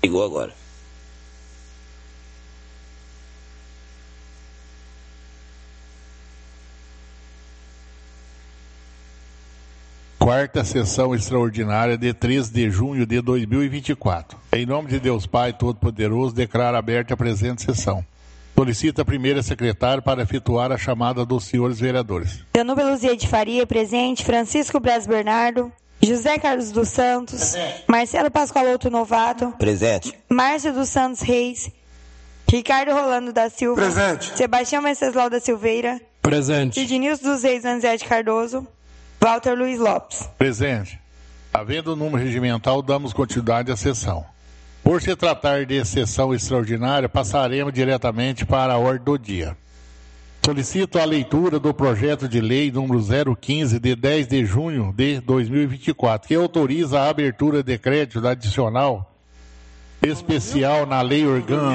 Ligou agora. Quarta sessão extraordinária de 13 de junho de 2024. Em nome de Deus Pai Todo-Poderoso, declaro aberta a presente sessão. Solicita a primeira secretária para efetuar a chamada dos senhores vereadores. Danúbia Luzia de Faria, presente. Francisco Braz Bernardo. José Carlos dos Santos. Presente. Marcelo Pascoaloto Novato. Presente. Márcio dos Santos Reis. Ricardo Rolando da Silva. Presente. Sebastião Venceslau da Silveira. Presente. Sidnilson dos Reis Anzete Cardoso. Walter Luiz Lopes. Presente. Havendo o número regimental, damos continuidade à sessão. Por se tratar de sessão extraordinária, passaremos diretamente para a ordem do dia. Solicito a leitura do projeto de lei número 015, de 10 de junho de 2024, que autoriza a abertura de crédito adicional especial na lei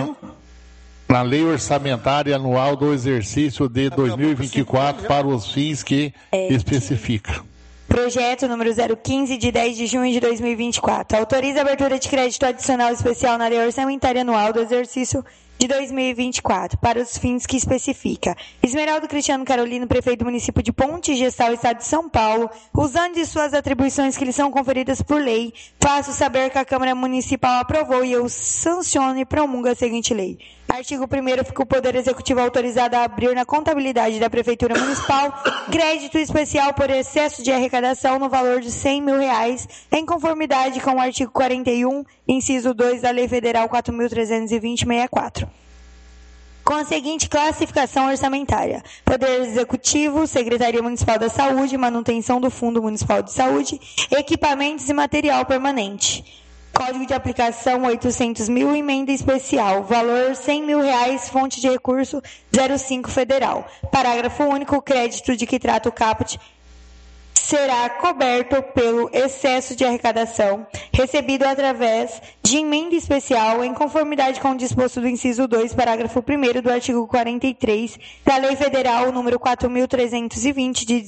orçamentária anual do exercício de 2024 para os fins que especifica. Projeto número 015, de 10 de junho de 2024. Autoriza a abertura de crédito adicional especial na lei orçamentária anual do exercício de 2024, para os fins que especifica. Esmeraldo Cristiano Carolino, prefeito do município de Ponte Gestal, estado de São Paulo, usando de suas atribuições que lhe são conferidas por lei, faço saber que a Câmara Municipal aprovou e eu sanciono e promulgo a seguinte lei. Artigo 1º, fica o Poder Executivo autorizado a abrir na contabilidade da Prefeitura Municipal crédito especial por excesso de arrecadação no valor de R$100 mil, em conformidade com o artigo 41, inciso 2 da Lei Federal 4.320/64. Com a seguinte classificação orçamentária: Poder Executivo, Secretaria Municipal da Saúde, manutenção do Fundo Municipal de Saúde, equipamentos e material permanente. Código de aplicação 800 mil, emenda especial, valor R$100 mil, fonte de recurso 05 federal. Parágrafo único, crédito de que trata o caput será coberto pelo excesso de arrecadação recebido através de emenda especial em conformidade com o disposto do inciso 2, parágrafo 1º do artigo 43 da Lei Federal número 4.320, de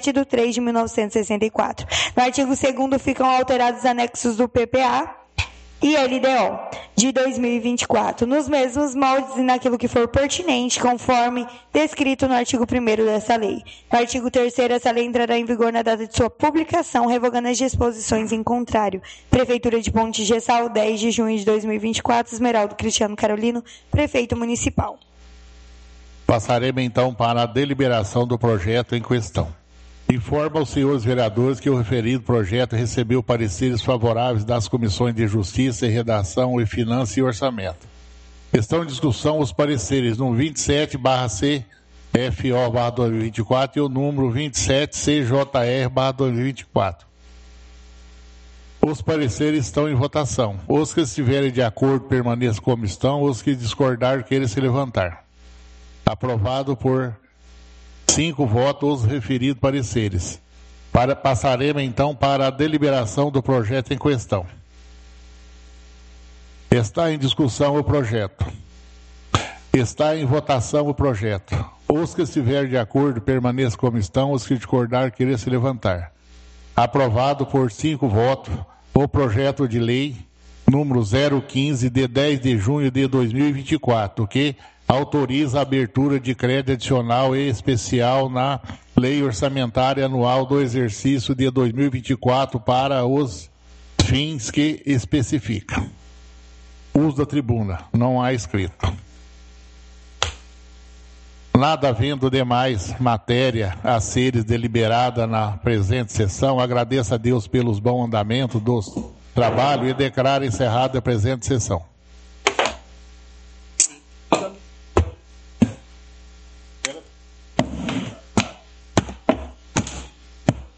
17/3/1964. No artigo 2º ficam alterados os anexos do PPA e LDO de 2024, nos mesmos moldes e naquilo que for pertinente, conforme descrito no artigo 1º dessa lei. No artigo 3º, essa lei entrará em vigor na data de sua publicação, revogando as disposições em contrário. Prefeitura de Ponte Gestal, 10 de junho de 2024, Esmeraldo Cristiano Carolino, prefeito municipal. Passaremos então para a deliberação do projeto em questão. Informa aos senhores vereadores que o referido projeto recebeu pareceres favoráveis das comissões de Justiça e Redação e Finanças e Orçamento. Estão em discussão os pareceres no 27/CFO/2024 e o número 27/CJR/2024. Os pareceres estão em votação. Os que estiverem de acordo permaneçam como estão, os que discordarem queiram se levantar. Aprovado por 5 votos os referidos pareceres. Passaremos então para a deliberação do projeto em questão. Está em discussão o projeto. Está em votação o projeto. Os que estiverem de acordo permaneçam como estão, os que discordarem queiram se levantar. Aprovado por 5 votos o projeto de lei número 015, de 10 de junho de 2024, que autoriza a abertura de crédito adicional e especial na Lei Orçamentária Anual do Exercício de 2024 para os fins que especifica. Uso da tribuna. Não há escrito. Nada havendo demais matéria a ser deliberada na presente sessão, agradeço a Deus pelos bons andamentos do trabalho e declaro encerrada a presente sessão.